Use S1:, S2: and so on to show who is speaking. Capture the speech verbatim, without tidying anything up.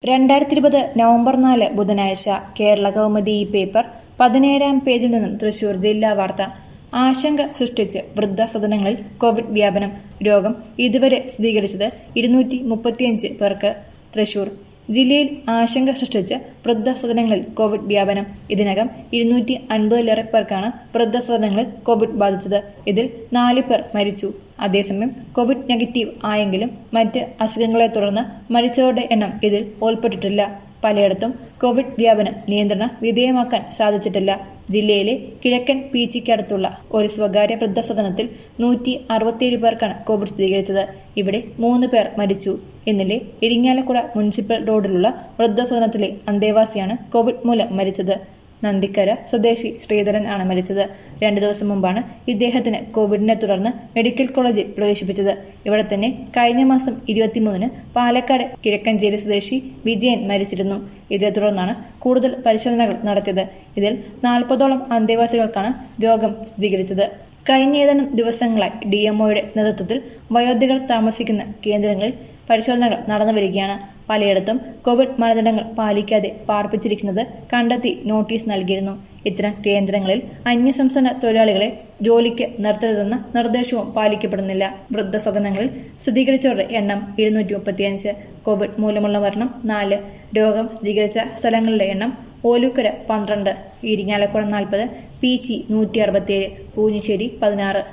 S1: രണ്ടായിരത്തി ഇരുപത് നവംബർ നാല് ബുധനാഴ്ച കേരള കൗമുദി ഈ പേപ്പർ പതിനേഴാം പേജിൽ നിന്നും തൃശൂർ ജില്ലാ വാർത്ത. ആശങ്ക സൃഷ്ടിച്ച് വൃദ്ധസദനങ്ങളിൽ കോവിഡ് വ്യാപനം. രോഗം ഇതുവരെ സ്ഥിരീകരിച്ചത് ഇരുന്നൂറ്റി മുപ്പത്തിയഞ്ച് പേർക്ക്. തൃശൂർ ജില്ലയിൽ ആശങ്ക സൃഷ്ടിച്ച് വൃദ്ധസദനങ്ങളിൽ കോവിഡ് വ്യാപനം. ഇതിനകം ഇരുന്നൂറ്റി അൻപതിലേറെ പേർക്കാണ് വൃദ്ധസദനങ്ങളിൽ കോവിഡ് ബാധിച്ചത്. ഇതിൽ നാല് പേർ മരിച്ചു. അതേസമയം കോവിഡ് നെഗറ്റീവ് ആയെങ്കിലും മറ്റ് അസുഖങ്ങളെ തുടർന്ന് മരിച്ചവരുടെ എണ്ണം ഇതിൽ ഉൾപ്പെട്ടിട്ടില്ല. പലയിടത്തും കോവിഡ് വ്യാപനം നിയന്ത്രണ വിധേയമാക്കാൻ സാധിച്ചിട്ടില്ല. ജില്ലയിലെ കിഴക്കൻ പീച്ചിക്കടുത്തുള്ള ഒരു സ്വകാര്യ വൃദ്ധസദനത്തിൽ നൂറ്റി അറുപത്തിയേഴ് പേർക്കാണ് കോവിഡ് സ്ഥിരീകരിച്ചത്. ഇവിടെ മൂന്ന് പേർ മരിച്ചു. ഇന്നലെ ഇരിങ്ങാലക്കുട മുനിസിപ്പൽ റോഡിലുള്ള വൃദ്ധസദനത്തിലെ അന്തേവാസിയാണ് കോവിഡ് മൂലം മരിച്ചത്. നന്ദിക്കര സ്വദേശി ശ്രീധരൻ ആണ് മരിച്ചത്. രണ്ടു ദിവസം മുമ്പാണ് ഇദ്ദേഹത്തിന് കോവിഡിനെ തുടർന്ന് മെഡിക്കൽ കോളേജിൽ പ്രവേശിപ്പിച്ചത്. ഇവിടെ തന്നെ കഴിഞ്ഞ മാസം ഇരുപത്തിമൂന്നിന് പാലക്കാട് കിഴക്കഞ്ചേരി സ്വദേശി വിജയൻ മരിച്ചിരുന്നു. ഇതേ തുടർന്നാണ് കൂടുതൽ പരിശോധനകൾ നടത്തിയത്. ഇതിൽ നാൽപ്പതോളം അന്തേവാസികൾക്കാണ് രോഗം സ്ഥിരീകരിച്ചത്. കഴിഞ്ഞ ഏതാനും ദിവസങ്ങളായി ഡിഎംഒയുടെ നേതൃത്വത്തിൽ വയോധികർ താമസിക്കുന്ന കേന്ദ്രങ്ങളിൽ പരിശോധനകൾ നടന്നുവരികയാണ്. പലയിടത്തും കോവിഡ് മാനദണ്ഡങ്ങൾ പാലിക്കാതെ പാർപ്പിച്ചിരിക്കുന്നത് കണ്ടെത്തി നോട്ടീസ് നൽകിയിരുന്നു. ഇത്തരം കേന്ദ്രങ്ങളിൽ അന്യസംസ്ഥാന തൊഴിലാളികളെ ജോലിക്ക് നിർത്തരുതെന്ന നിർദ്ദേശവും പാലിക്കപ്പെടുന്നില്ല. വൃദ്ധസദനങ്ങളിൽ സ്ഥിരീകരിച്ചവരുടെ എണ്ണം ഇരുന്നൂറ്റി മുപ്പത്തിയഞ്ച്. കോവിഡ് മൂലമുള്ള മരണം നാല്. രോഗം സ്ഥിരീകരിച്ച സ്ഥലങ്ങളുടെ എണ്ണം ഓലൂക്കര പന്ത്രണ്ട്, ഇരിങ്ങാലക്കുട നാൽപ്പത്, പീച്ചി നൂറ്റി അറുപത്തിയേഴ്, പൂഞ്ഞിശ്ശേരി പതിനാറ്.